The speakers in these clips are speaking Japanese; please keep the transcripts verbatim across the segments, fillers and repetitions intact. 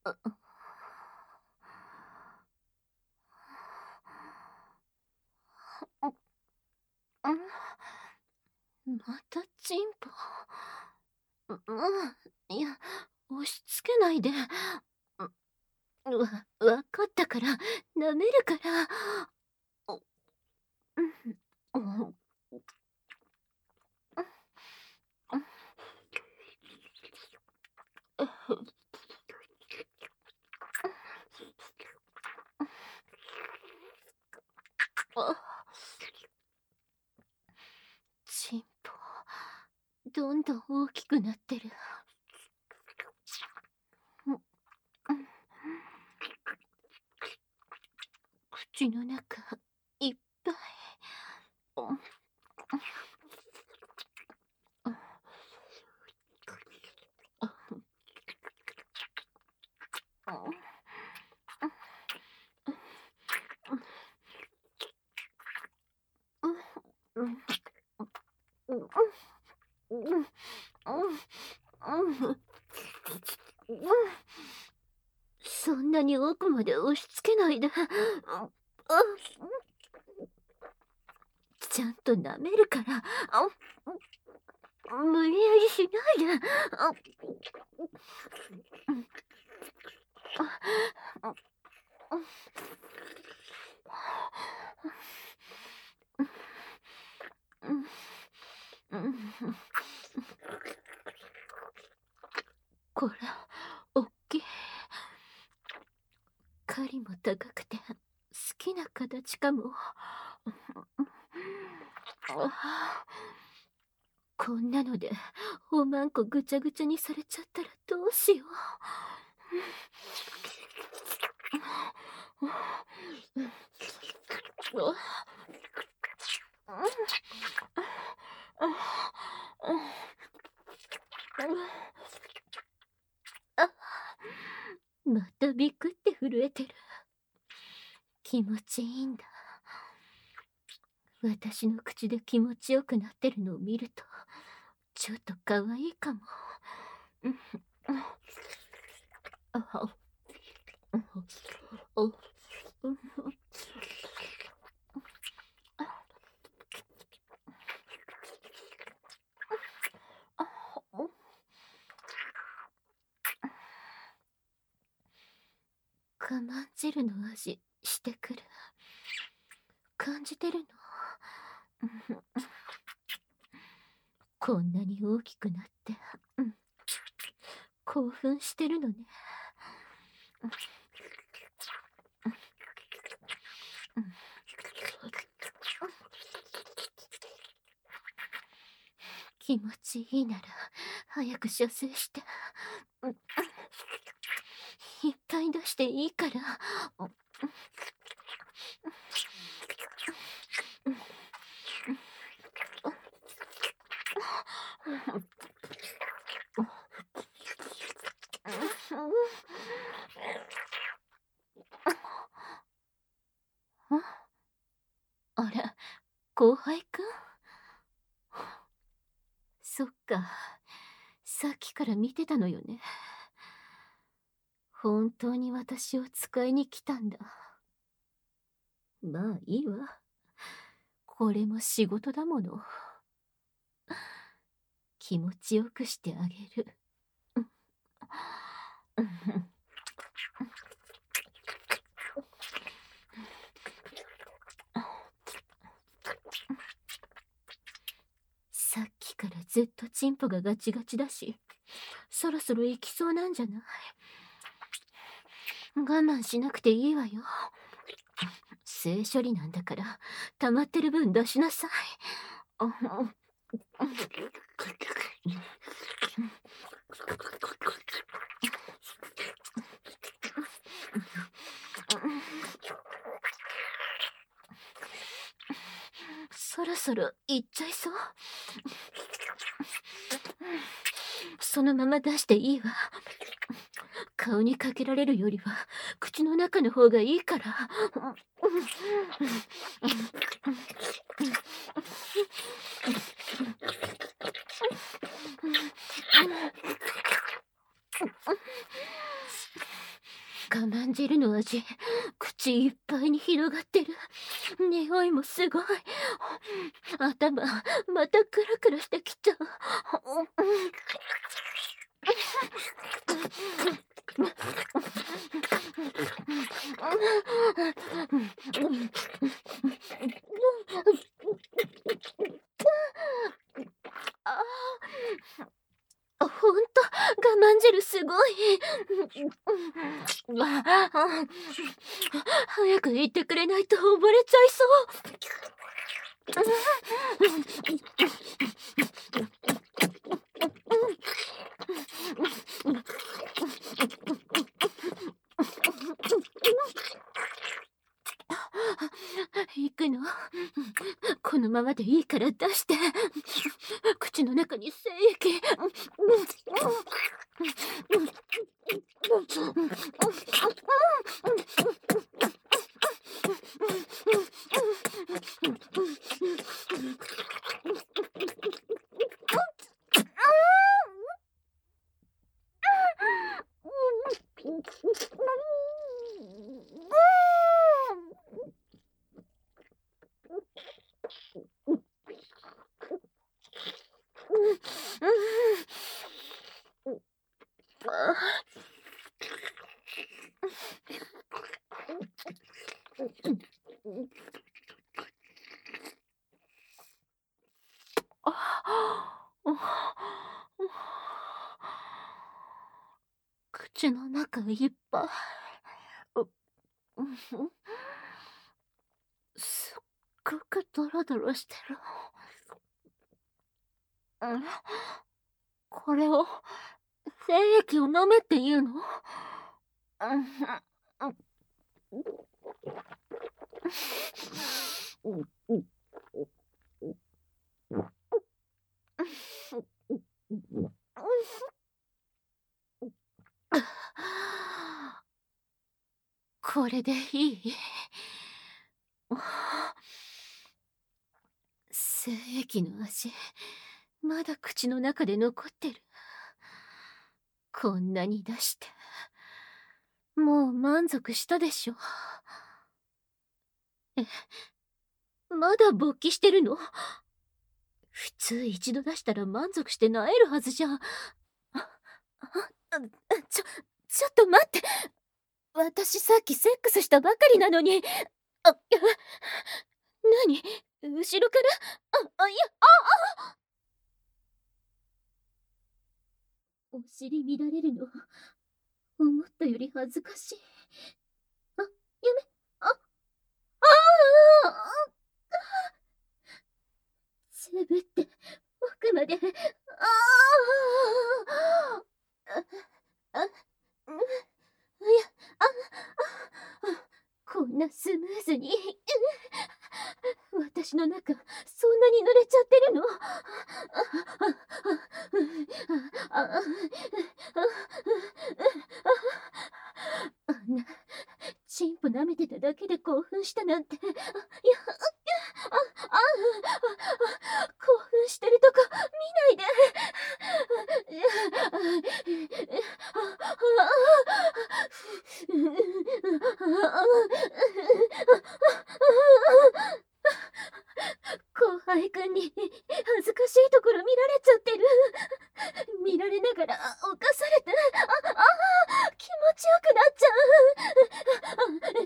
またチンポ。ううん、いや、押し付けないで。うわ分かったから、舐めるから。おうん、おチンポ、どんどん大きくなってる。口の中いっぱい。そんなに奥まで押し付けないで。ちゃんと舐めるから。無理やりしないで。これ、おっきい。狩りも高くて、好きな形かも。こんなので、おまんこぐちゃぐちゃにされちゃったらどうしよう。またビクって震えてる。気持ちいいんだ。私の口で気持ちよくなってるのを見ると、ちょっと可愛いかも。我慢汁の味してくる。感じてるの。こんなに大きくなって、うん、興奮してるのね。気持ちいいなら早く射精して、いっぱい出していいから。あれ、後輩くん？そっか、さっきから見てたのよね。本当に私を使いに来たんだ。まあいいわ。これも仕事だもの。気持ちよくしてあげる。さっきからずっとチンポがガチガチだし、そろそろ行きそうなんじゃない？我慢しなくていいわよ。性処理なんだから、溜まってる分出しなさい。そろそろ行っちゃいそう。そのまま出していいわ。顔にかけられるよりは口の中の方がいいから。 慢汁の味、口いっぱいに広がってる。匂いもすごい。頭、またクラクラしてきた。あ、ほんと、我慢汁すごい。早く言ってくれないと溺れちゃいそう。行くの？このままでいいから出して。口の中に精液。口の中いっぱい。すっごくドロドロしてる。これを精液を飲めって言うの？これでいい？精液の味、まだ口の中で残ってる。こんなに出して、もう満足したでしょ？え、まだ勃起してるの？普通一度出したら満足して萎えるはずじゃん。あ、あ、ちょ、ちょっと待って。私さっきセックスしたばかりなのに。あ、なに？後ろから？あ、あ、いや、あ、あ！お尻乱れるの、思ったより恥ずかしい。あ、やめ、あ、ああ！つぶって奥まで。ああ！あ、あ、うん、いや、あ、あ、こんなスムーズに。私の中、そんなに濡れちゃってるの？あんな、チンポ舐めてただけで興奮したなんて。いや、あ、あ、あ、興奮してるとこ見ないで。後輩くんに恥ずかしいところ見られちゃってる。見られながら犯されて、あ、あ、気持ちよくなっちゃう。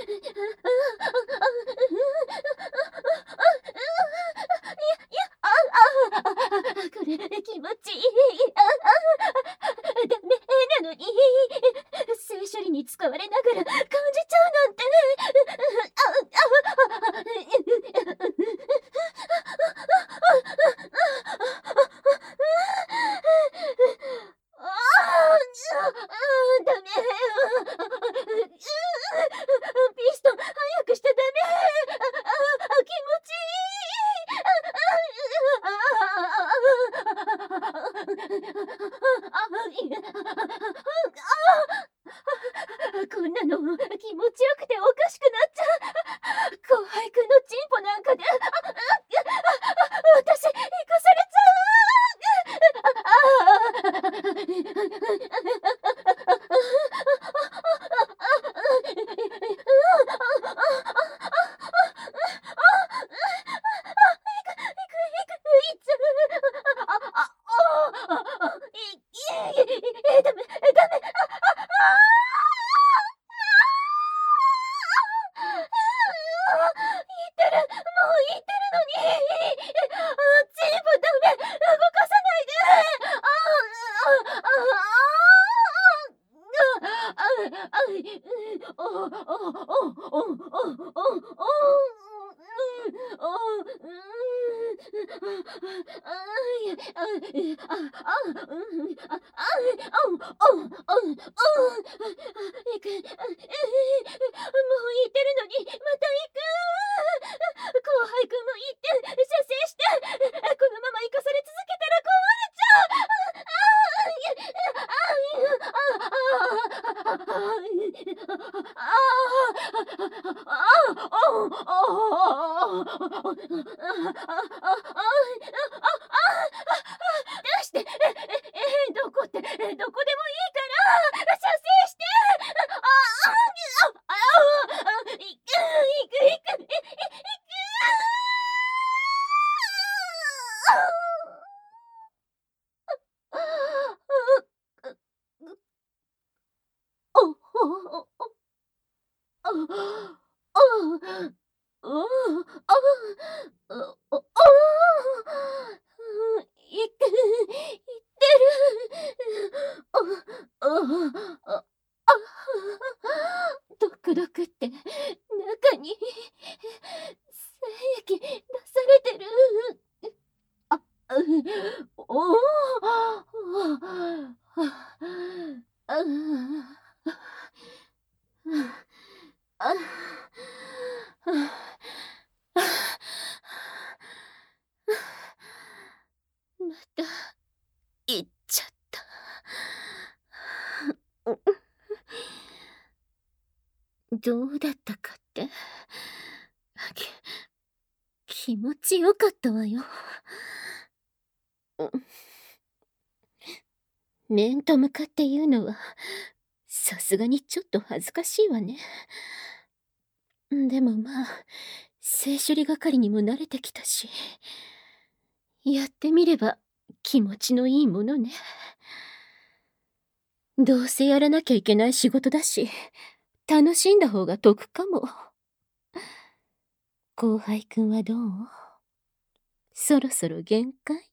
いや、いや、あ、あ、これ気持ちいい。あ、あ、ダメなのに、性処理に使われながら感じちゃうなんて。ダメ。ピストン早くしてダメ。気持ちいい。こんなの気持ちよくておかしくなっちゃう。後輩くんのチンポなんかで、私生かされちゃう。 てるのにまた行く。後輩くんも行って射精して、このまま行かされ続けたら壊れちゃう。出して、え、え、どこって、どこでもいいから射精して。ああ、ああ、行く、行く、行く、い、い、行く。お、お、お、あ、あ、う、あ、あ、お、お、いく、いってる。あ、あ、あ、あ、ドクドクって中に精液出されてる。あ、う、おお、あ、あ、また行っちゃった。どうだったかって、き気持ちよかったわよ。面と向かって言うのはさすがにちょっと恥ずかしいわね。でもまあ、性処理係にも慣れてきたし、やってみれば気持ちのいいものね。どうせやらなきゃいけない仕事だし、楽しんだ方が得かも。後輩くんはどう？そろそろ限界？